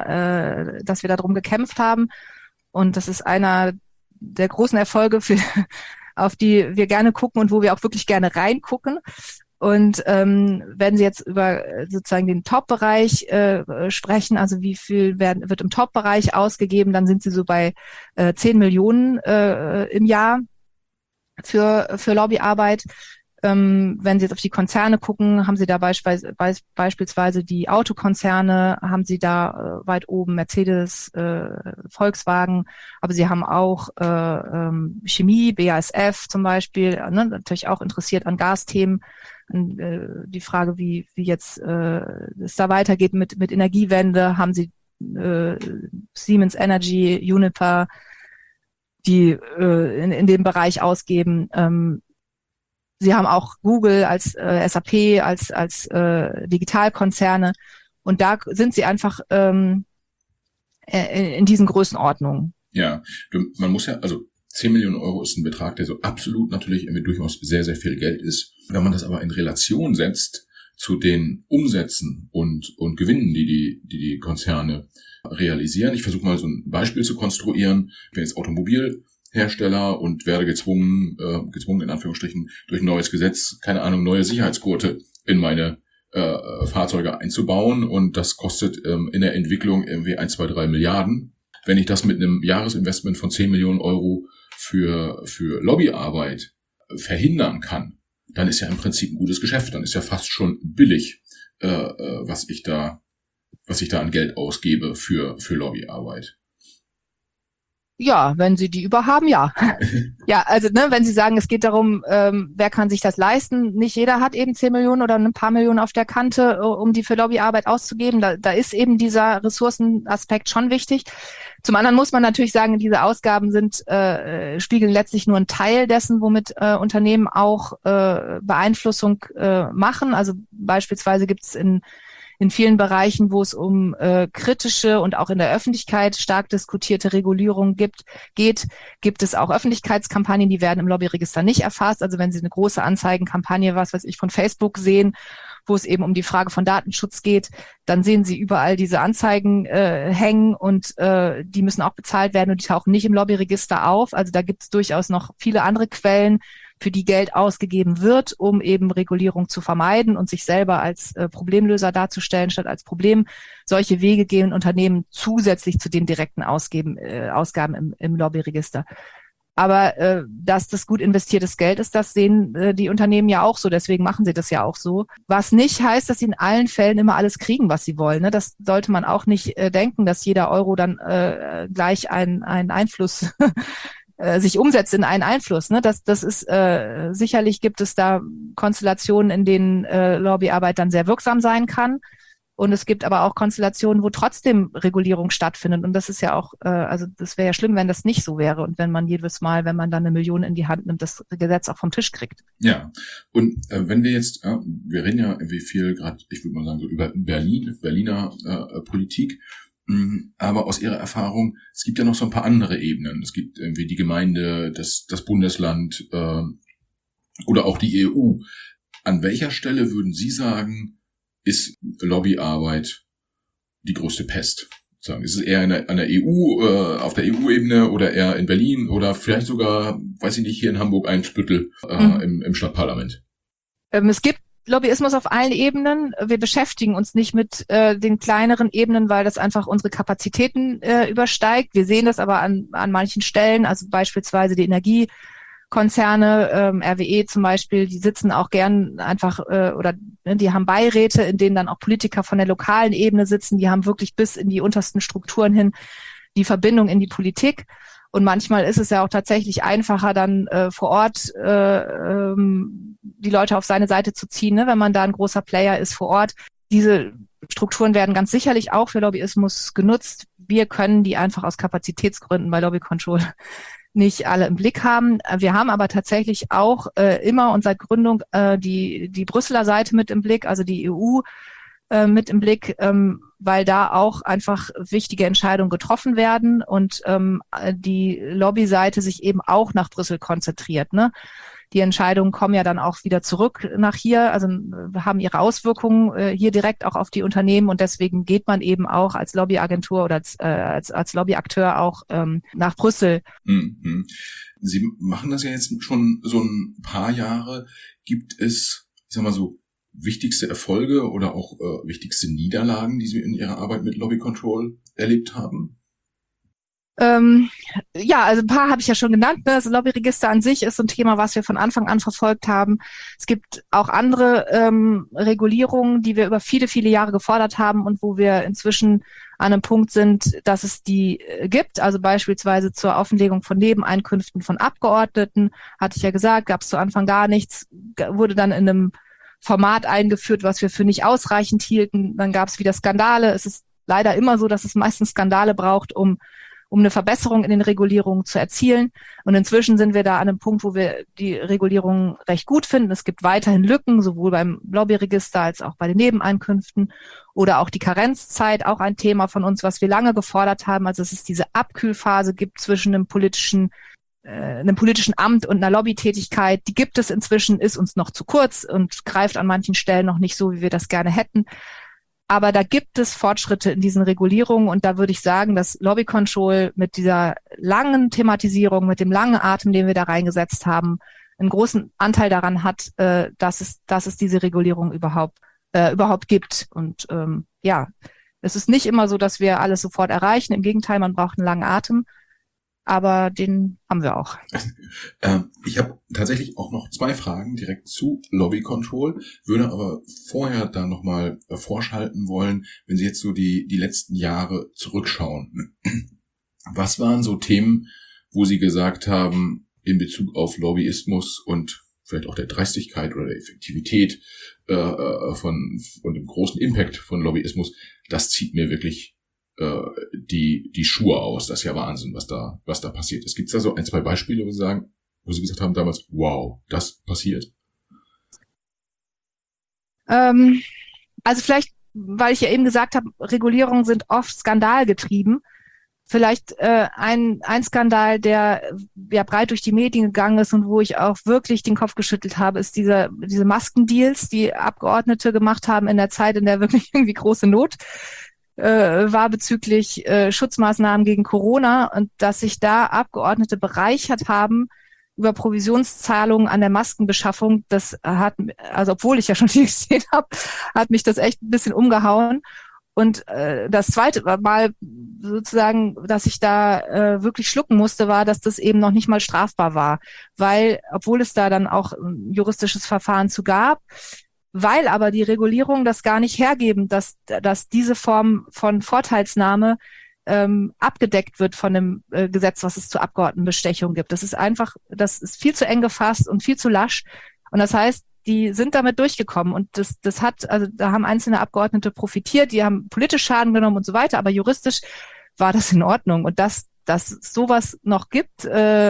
darum gekämpft haben. Und das ist einer der großen Erfolge, auf die wir gerne gucken und wo wir auch wirklich gerne reingucken. Und wenn Sie jetzt über sozusagen den Top-Bereich sprechen, also wie viel wird im Top-Bereich ausgegeben, dann sind Sie so bei 10 Millionen im Jahr für Lobbyarbeit. Wenn Sie jetzt auf die Konzerne gucken, haben Sie da beispielsweise die Autokonzerne, haben Sie da weit oben Mercedes, Volkswagen, aber Sie haben auch Chemie, BASF zum Beispiel, natürlich auch interessiert an Gasthemen. Die Frage, wie jetzt es da weitergeht mit Energiewende, haben Sie Siemens Energy, Uniper, die in dem Bereich ausgeben. Sie haben auch Google als SAP, als Digitalkonzerne. Und da sind Sie einfach in diesen Größenordnungen. Ja, man muss ja, also 10 Millionen Euro ist ein Betrag, der so absolut natürlich irgendwie durchaus sehr, sehr viel Geld ist. Wenn man das aber in Relation setzt zu den Umsätzen und Gewinnen, die Konzerne realisieren. Ich versuche mal so ein Beispiel zu konstruieren. Ich bin jetzt Automobilhersteller und werde gezwungen in Anführungsstrichen durch ein neues Gesetz, keine Ahnung, neue Sicherheitsgurte in meine Fahrzeuge einzubauen und das kostet in der Entwicklung irgendwie 1, 2, 3 Milliarden. wenn ich das mit einem Jahresinvestment von 10 Millionen Euro für Lobbyarbeit verhindern kann, dann ist ja im Prinzip ein gutes Geschäft. Dann ist ja fast schon billig, was ich da an Geld ausgebe für Lobbyarbeit. Ja, wenn Sie die überhaben, ja. Ja, also wenn Sie sagen, es geht darum, wer kann sich das leisten? Nicht jeder hat eben 10 Millionen oder ein paar Millionen auf der Kante, um die für Lobbyarbeit auszugeben. Da ist eben dieser Ressourcenaspekt schon wichtig. Zum anderen muss man natürlich sagen, diese Ausgaben spiegeln letztlich nur einen Teil dessen, womit Unternehmen auch Beeinflussung machen. Also beispielsweise gibt es in vielen Bereichen, wo es um kritische und auch in der Öffentlichkeit stark diskutierte Regulierung gibt es auch Öffentlichkeitskampagnen, die werden im Lobbyregister nicht erfasst. Also wenn Sie eine große Anzeigenkampagne, was weiß ich, von Facebook sehen, wo es eben um die Frage von Datenschutz geht, dann sehen Sie überall diese Anzeigen hängen und die müssen auch bezahlt werden und die tauchen nicht im Lobbyregister auf. Also da gibt es durchaus noch viele andere Quellen, für die Geld ausgegeben wird, um eben Regulierung zu vermeiden und sich selber als Problemlöser darzustellen, statt als Problem. Solche Wege gehen Unternehmen zusätzlich zu den direkten Ausgaben im Lobbyregister. Aber dass das gut investiertes Geld ist, das sehen die Unternehmen ja auch so. Deswegen machen sie das ja auch so. Was nicht heißt, dass sie in allen Fällen immer alles kriegen, was sie wollen. Ne? Das sollte man auch nicht denken, dass jeder Euro dann gleich einen Einfluss sich umsetzt in einen Einfluss. Ne? Das ist sicherlich gibt es da Konstellationen, in denen Lobbyarbeit dann sehr wirksam sein kann. Und es gibt aber auch Konstellationen, wo trotzdem Regulierung stattfindet. Und das ist ja auch, also das wäre ja schlimm, wenn das nicht so wäre. Und wenn man jedes Mal, wenn man dann 1 Million in die Hand nimmt, das Gesetz auch vom Tisch kriegt. Ja, und wenn wir jetzt, wir reden ja irgendwie viel gerade, ich würde mal sagen, so über Berliner Politik. Aber aus Ihrer Erfahrung, es gibt ja noch so ein paar andere Ebenen. Es gibt irgendwie die Gemeinde, das Bundesland oder auch die EU. An welcher Stelle würden Sie sagen, ist Lobbyarbeit die größte Pest? Ist es eher an der EU, auf der EU-Ebene oder eher in Berlin oder vielleicht sogar, weiß ich nicht, hier in Hamburg Eimsbüttel im Stadtparlament? Es gibt Lobbyismus auf allen Ebenen. Wir beschäftigen uns nicht mit den kleineren Ebenen, weil das einfach unsere Kapazitäten übersteigt. Wir sehen das aber an manchen Stellen, also beispielsweise die Energiekonzerne, RWE zum Beispiel, die sitzen auch gern einfach oder die haben Beiräte, in denen dann auch Politiker von der lokalen Ebene sitzen. Die haben wirklich bis in die untersten Strukturen hin die Verbindung in die Politik. Und manchmal ist es ja auch tatsächlich einfacher, dann vor Ort die Leute auf seine Seite zu ziehen, ne, wenn man da ein großer Player ist vor Ort. Diese Strukturen werden ganz sicherlich auch für Lobbyismus genutzt. Wir können die einfach aus Kapazitätsgründen bei Lobby Control nicht alle im Blick haben. Wir haben aber tatsächlich auch immer und seit Gründung die Brüsseler Seite mit im Blick, also die EU mit im Blick, weil da auch einfach wichtige Entscheidungen getroffen werden und die Lobbyseite sich eben auch nach Brüssel konzentriert. Ne? Die Entscheidungen kommen ja dann auch wieder zurück nach hier, also haben ihre Auswirkungen hier direkt auch auf die Unternehmen und deswegen geht man eben auch als Lobbyagentur oder als Lobbyakteur auch nach Brüssel. Mhm. Sie machen das ja jetzt schon so ein paar Jahre. Gibt es, ich sag mal so, wichtigste Erfolge oder auch wichtigste Niederlagen, die Sie in Ihrer Arbeit mit Lobby Control erlebt haben? Ja, also ein paar habe ich ja schon genannt. Ne? Das Lobbyregister an sich ist so ein Thema, was wir von Anfang an verfolgt haben. Es gibt auch andere Regulierungen, die wir über viele, viele Jahre gefordert haben und wo wir inzwischen an einem Punkt sind, dass es die gibt. Also beispielsweise zur Offenlegung von Nebeneinkünften von Abgeordneten, hatte ich ja gesagt, gab es zu Anfang gar nichts, wurde dann in einem Format eingeführt, was wir für nicht ausreichend hielten. Dann gab es wieder Skandale. Es ist leider immer so, dass es meistens Skandale braucht, um eine Verbesserung in den Regulierungen zu erzielen. Und inzwischen sind wir da an einem Punkt, wo wir die Regulierungen recht gut finden. Es gibt weiterhin Lücken, sowohl beim Lobbyregister als auch bei den Nebeneinkünften oder auch die Karenzzeit, auch ein Thema von uns, was wir lange gefordert haben. Also dass es diese Abkühlphase gibt zwischen einem politischen Amt und einer Lobbytätigkeit, die gibt es inzwischen, ist uns noch zu kurz und greift an manchen Stellen noch nicht so, wie wir das gerne hätten. Aber da gibt es Fortschritte in diesen Regulierungen und da würde ich sagen, dass Lobby Control mit dieser langen Thematisierung, mit dem langen Atem, den wir da reingesetzt haben, einen großen Anteil daran hat, dass es diese Regulierung überhaupt gibt. Und Es ist nicht immer so, dass wir alles sofort erreichen. Im Gegenteil, man braucht einen langen Atem. Aber den haben wir auch. Ich habe tatsächlich auch noch 2 Fragen direkt zu Lobby Control, würde aber vorher da nochmal vorschalten wollen, wenn Sie jetzt so die letzten Jahre zurückschauen. Was waren so Themen, wo Sie gesagt haben, in Bezug auf Lobbyismus und vielleicht auch der Dreistigkeit oder der Effektivität und dem großen Impact von Lobbyismus, das zieht mir wirklich die Schuhe aus. Das ist ja Wahnsinn, was da passiert ist. Gibt es da so 1, 2 Beispiele, wo Sie gesagt haben damals, wow, das passiert? Also vielleicht, weil ich ja eben gesagt habe, Regulierungen sind oft skandalgetrieben. Vielleicht ein Skandal, der ja breit durch die Medien gegangen ist und wo ich auch wirklich den Kopf geschüttelt habe, ist diese Maskendeals, die Abgeordnete gemacht haben in der Zeit, in der wirklich irgendwie große Not war bezüglich Schutzmaßnahmen gegen Corona, und dass sich da Abgeordnete bereichert haben über Provisionszahlungen an der Maskenbeschaffung. Das hat, also obwohl ich ja schon viel gesehen habe, hat mich das echt ein bisschen umgehauen. Und das zweite Mal sozusagen, dass ich da wirklich schlucken musste, war, dass das eben noch nicht mal strafbar war, weil, obwohl es da dann auch ein juristisches Verfahren zu gab, weil aber die Regulierungen das gar nicht hergeben, dass diese Form von Vorteilsnahme abgedeckt wird von dem Gesetz, was es zur Abgeordnetenbestechung gibt. Das ist viel zu eng gefasst und viel zu lasch. Und das heißt, die sind damit durchgekommen, und also da haben einzelne Abgeordnete profitiert, die haben politisch Schaden genommen und so weiter, aber juristisch war das in Ordnung. Und dass sowas noch gibt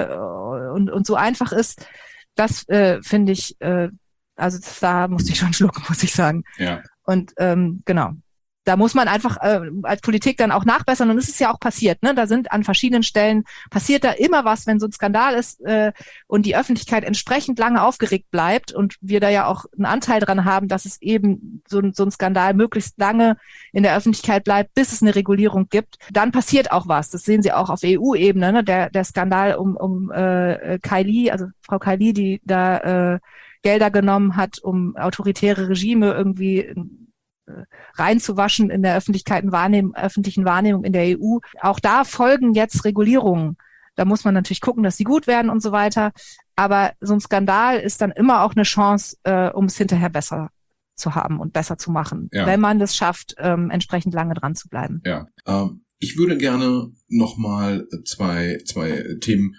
und so einfach ist, das finde ich, also da musste ich schon schlucken, muss ich sagen. Ja. Und genau. Da muss man einfach als Politik dann auch nachbessern, und es ist ja auch passiert, ne? Da sind an verschiedenen Stellen passiert da immer was, wenn so ein Skandal ist und die Öffentlichkeit entsprechend lange aufgeregt bleibt und wir da ja auch einen Anteil dran haben, dass es eben so ein Skandal möglichst lange in der Öffentlichkeit bleibt, bis es eine Regulierung gibt. Dann passiert auch was. Das sehen Sie auch auf EU-Ebene, ne? Der Skandal um Kylie, also Frau Kylie, die da Gelder genommen hat, um autoritäre Regime irgendwie reinzuwaschen in der öffentlichen Wahrnehmung in der EU. Auch da folgen jetzt Regulierungen. Da muss man natürlich gucken, dass sie gut werden und so weiter. Aber so ein Skandal ist dann immer auch eine Chance, um es hinterher besser zu haben und besser zu machen, wenn man das schafft, entsprechend lange dran zu bleiben. Ja, ich würde gerne nochmal zwei Themen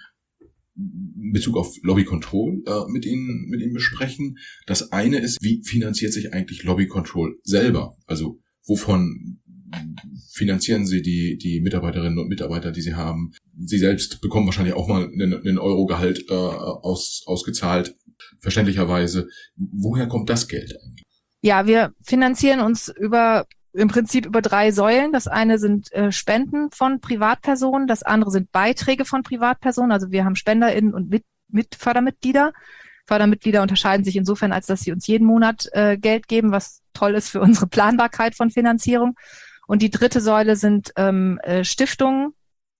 in Bezug auf Lobby Control mit Ihnen besprechen. Das eine ist, wie finanziert sich eigentlich Lobby Control selber? Also wovon finanzieren Sie die Mitarbeiterinnen und Mitarbeiter, die Sie haben? Sie selbst bekommen wahrscheinlich auch mal einen Euro-Gehalt ausgezahlt, verständlicherweise. Woher kommt das Geld eigentlich? Ja, wir finanzieren uns im Prinzip über 3 Säulen. Das eine sind Spenden von Privatpersonen, das andere sind Beiträge von Privatpersonen. Also wir haben SpenderInnen und mit Fördermitglieder. Fördermitglieder unterscheiden sich insofern, als dass sie uns jeden Monat Geld geben, was toll ist für unsere Planbarkeit von Finanzierung. Und die dritte Säule sind Stiftungen,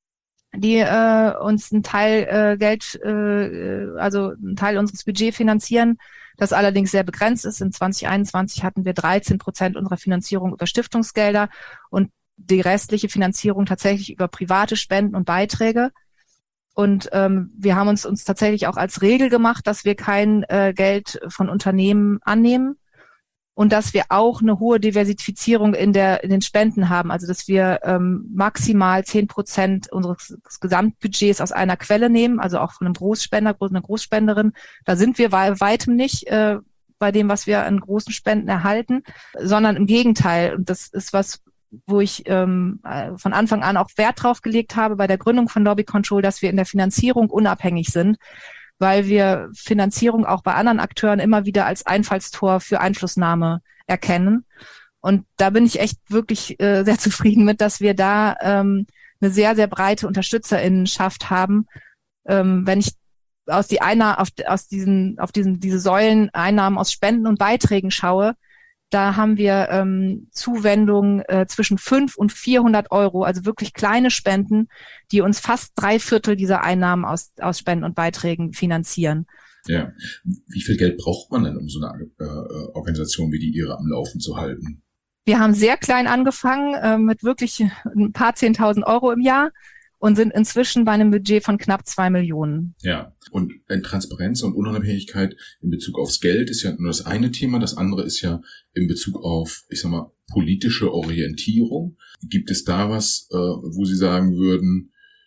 die uns einen Teil also einen Teil unseres Budgets finanzieren, das allerdings sehr begrenzt ist. In 2021 hatten wir 13% unserer Finanzierung über Stiftungsgelder und die restliche Finanzierung tatsächlich über private Spenden und Beiträge. Und wir haben uns tatsächlich auch als Regel gemacht, dass wir kein Geld von Unternehmen annehmen und dass wir auch eine hohe Diversifizierung in den Spenden haben. Also dass wir maximal 10% unseres Gesamtbudgets aus einer Quelle nehmen, also auch von einem Großspender, einer Großspenderin. Da sind wir bei weitem nicht bei dem, was wir an großen Spenden erhalten, sondern im Gegenteil. Und das ist was, wo ich von Anfang an auch Wert drauf gelegt habe bei der Gründung von Lobby Control, dass wir in der Finanzierung unabhängig sind, weil wir Finanzierung auch bei anderen Akteuren immer wieder als Einfallstor für Einflussnahme erkennen. Und da bin ich echt wirklich sehr zufrieden mit, dass wir da eine sehr, sehr breite UnterstützerInnenschaft haben. Wenn ich diese Säulen Einnahmen aus Spenden und Beiträgen schaue, da haben wir Zuwendungen zwischen 500 und 400 Euro, also wirklich kleine Spenden, die uns fast 3/4 dieser Einnahmen aus Spenden und Beiträgen finanzieren. Ja. Wie viel Geld braucht man denn, um so eine Organisation wie die Ihre am Laufen zu halten? Wir haben sehr klein angefangen, mit wirklich ein paar 10.000 Euro im Jahr und sind inzwischen bei einem Budget von knapp 2 Millionen. Ja, und Transparenz und Unabhängigkeit in Bezug aufs Geld ist ja nur das eine Thema. Das andere ist ja in Bezug auf, ich sag mal, politische Orientierung. Gibt es da was, wo Sie sagen würden,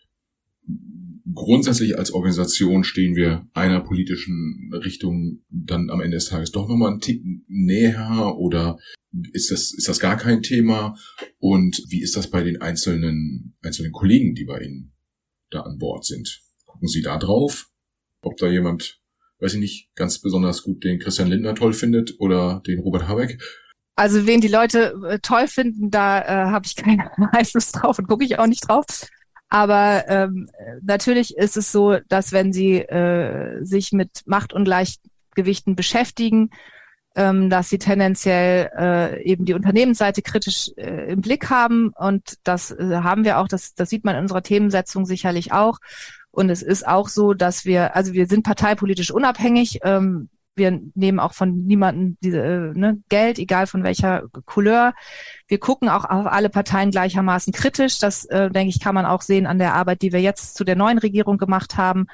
grundsätzlich als Organisation stehen wir einer politischen Richtung dann am Ende des Tages doch nochmal einen Ticken näher, oder ist das gar kein Thema? Und wie ist das bei den einzelnen Kollegen, die bei Ihnen da an Bord sind? Gucken Sie da drauf, ob da jemand, weiß ich nicht, ganz besonders gut den Christian Lindner toll findet oder den Robert Habeck? Also wen die Leute toll finden, da habe ich keinen Einfluss drauf und gucke ich auch nicht drauf. Aber natürlich ist es so, dass wenn sie sich mit Macht- und Gleichgewichten beschäftigen, dass sie tendenziell eben die Unternehmensseite kritisch im Blick haben. Und das haben wir auch, das sieht man in unserer Themensetzung sicherlich auch. Und es ist auch so, dass wir sind parteipolitisch unabhängig. Wir nehmen auch von niemandem Geld, egal von welcher Couleur. Wir gucken auch auf alle Parteien gleichermaßen kritisch. Das, denke ich, kann man auch sehen an der Arbeit, die wir jetzt zu der neuen Regierung gemacht haben,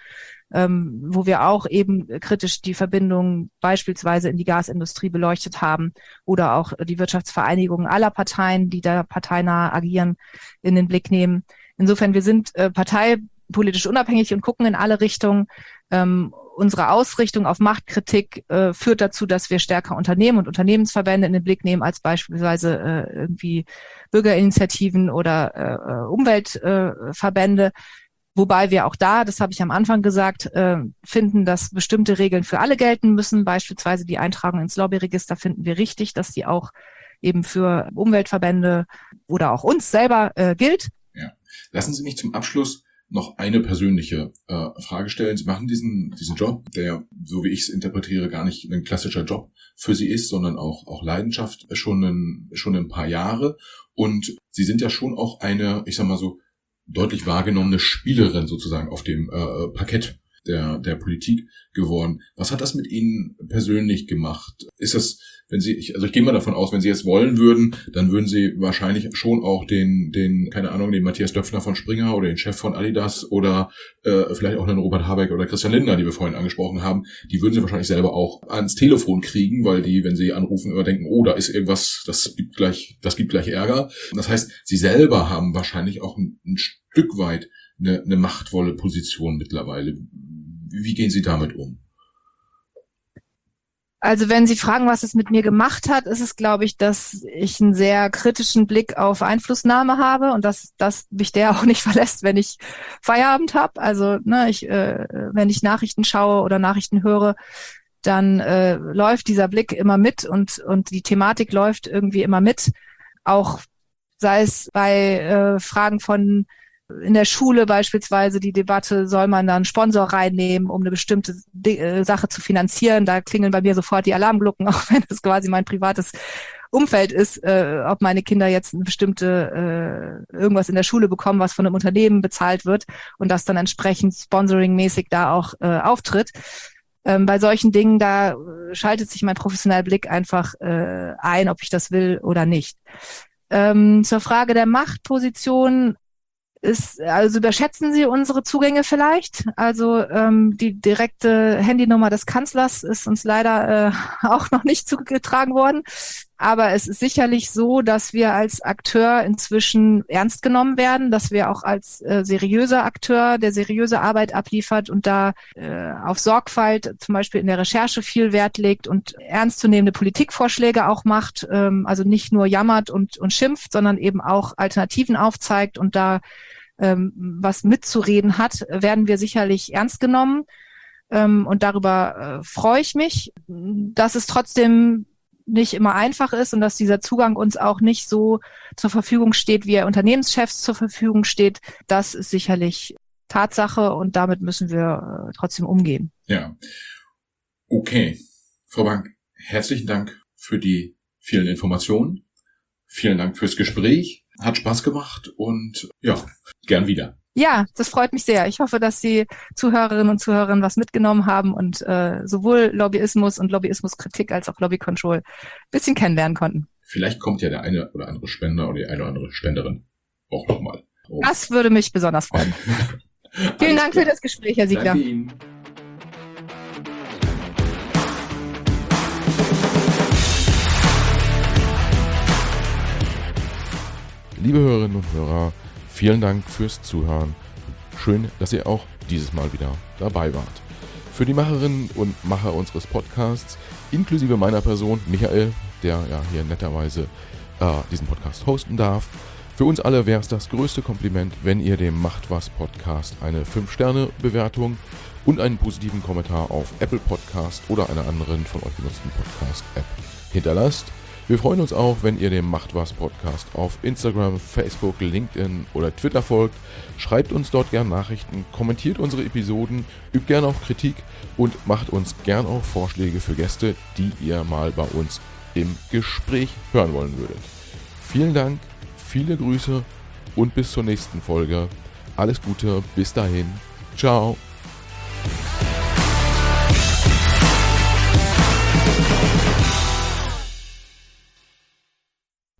wo wir auch eben kritisch die Verbindung beispielsweise in die Gasindustrie beleuchtet haben oder auch die Wirtschaftsvereinigungen aller Parteien, die da parteinah agieren, in den Blick nehmen. Insofern, wir sind parteipolitisch unabhängig und gucken in alle Richtungen. Unsere Ausrichtung auf Machtkritik führt dazu, dass wir stärker Unternehmen und Unternehmensverbände in den Blick nehmen als beispielsweise irgendwie Bürgerinitiativen oder Umweltverbände. Wobei wir auch da, das habe ich am Anfang gesagt, finden, dass bestimmte Regeln für alle gelten müssen. Beispielsweise die Eintragung ins Lobbyregister finden wir richtig, dass die auch eben für Umweltverbände oder auch uns selber gilt. Ja. Lassen Sie mich zum Abschluss noch eine persönliche Frage stellen. Sie machen diesen Job, der, so wie ich es interpretiere, gar nicht ein klassischer Job für Sie ist, sondern auch Leidenschaft schon ein paar Jahre. Und Sie sind ja schon auch eine, ich sag mal so, deutlich wahrgenommene Spielerin sozusagen auf dem Parkett der Politik geworden. Was hat das mit Ihnen persönlich gemacht? Ist das, ich gehe mal davon aus, wenn Sie es wollen würden, dann würden Sie wahrscheinlich schon auch den Matthias Döpfner von Springer oder den Chef von Adidas oder vielleicht auch den Robert Habeck oder Christian Lindner, die wir vorhin angesprochen haben, die würden Sie wahrscheinlich selber auch ans Telefon kriegen, weil die, wenn Sie anrufen, immer denken, oh, da ist irgendwas, das gibt gleich Ärger. Das heißt, Sie selber haben wahrscheinlich auch ein Stück weit eine machtvolle Position mittlerweile. Wie gehen Sie damit um? Also wenn Sie fragen, was es mit mir gemacht hat, ist es, glaube ich, dass ich einen sehr kritischen Blick auf Einflussnahme habe und dass mich der auch nicht verlässt, wenn ich Feierabend habe. Also wenn ich Nachrichten schaue oder Nachrichten höre, dann läuft dieser Blick immer mit und die Thematik läuft irgendwie immer mit. Auch sei es bei Fragen von in der Schule beispielsweise die Debatte, soll man da einen Sponsor reinnehmen, um eine bestimmte Sache zu finanzieren. Da klingeln bei mir sofort die Alarmglocken, auch wenn das quasi mein privates Umfeld ist, ob meine Kinder jetzt eine bestimmte irgendwas in der Schule bekommen, was von einem Unternehmen bezahlt wird und das dann entsprechend sponsoringmäßig da auch auftritt. Bei solchen Dingen, da schaltet sich mein professioneller Blick einfach ein, ob ich das will oder nicht. Zur Frage der Machtposition also überschätzen Sie unsere Zugänge vielleicht? Also die direkte Handynummer des Kanzlers ist uns leider auch noch nicht zugetragen worden. Aber es ist sicherlich so, dass wir als Akteur inzwischen ernst genommen werden, dass wir auch als seriöser Akteur, der seriöse Arbeit abliefert und da auf Sorgfalt zum Beispiel in der Recherche viel Wert legt und ernstzunehmende Politikvorschläge auch macht, also nicht nur jammert und schimpft, sondern eben auch Alternativen aufzeigt und da was mitzureden hat, werden wir sicherlich ernst genommen. Und darüber freue ich mich, dass es trotzdem nicht immer einfach ist und dass dieser Zugang uns auch nicht so zur Verfügung steht, wie er Unternehmenschefs zur Verfügung steht. Das ist sicherlich Tatsache und damit müssen wir trotzdem umgehen. Ja, okay. Frau Bank, herzlichen Dank für die vielen Informationen. Vielen Dank fürs Gespräch. Hat Spaß gemacht und ja, gern wieder. Ja, das freut mich sehr. Ich hoffe, dass die Zuhörerinnen und Zuhörer was mitgenommen haben und sowohl Lobbyismus und Lobbyismuskritik als auch Lobbycontrol ein bisschen kennenlernen konnten. Vielleicht kommt ja der eine oder andere Spender oder die eine oder andere Spenderin auch nochmal. Oh. Das würde mich besonders freuen. Vielen Dank für das Gespräch, Herr Siegler. Danke Ihnen. Liebe Hörerinnen und Hörer, vielen Dank fürs Zuhören. Schön, dass ihr auch dieses Mal wieder dabei wart. Für die Macherinnen und Macher unseres Podcasts, inklusive meiner Person, Michael, der ja hier netterweise diesen Podcast hosten darf. Für uns alle wäre es das größte Kompliment, wenn ihr dem Macht was Podcast eine 5-Sterne-Bewertung und einen positiven Kommentar auf Apple Podcast oder einer anderen von euch genutzten Podcast-App hinterlasst. Wir freuen uns auch, wenn ihr dem Macht was Podcast auf Instagram, Facebook, LinkedIn oder Twitter folgt. Schreibt uns dort gern Nachrichten, kommentiert unsere Episoden, übt gern auch Kritik und macht uns gern auch Vorschläge für Gäste, die ihr mal bei uns im Gespräch hören wollen würdet. Vielen Dank, viele Grüße und bis zur nächsten Folge. Alles Gute, bis dahin. Ciao.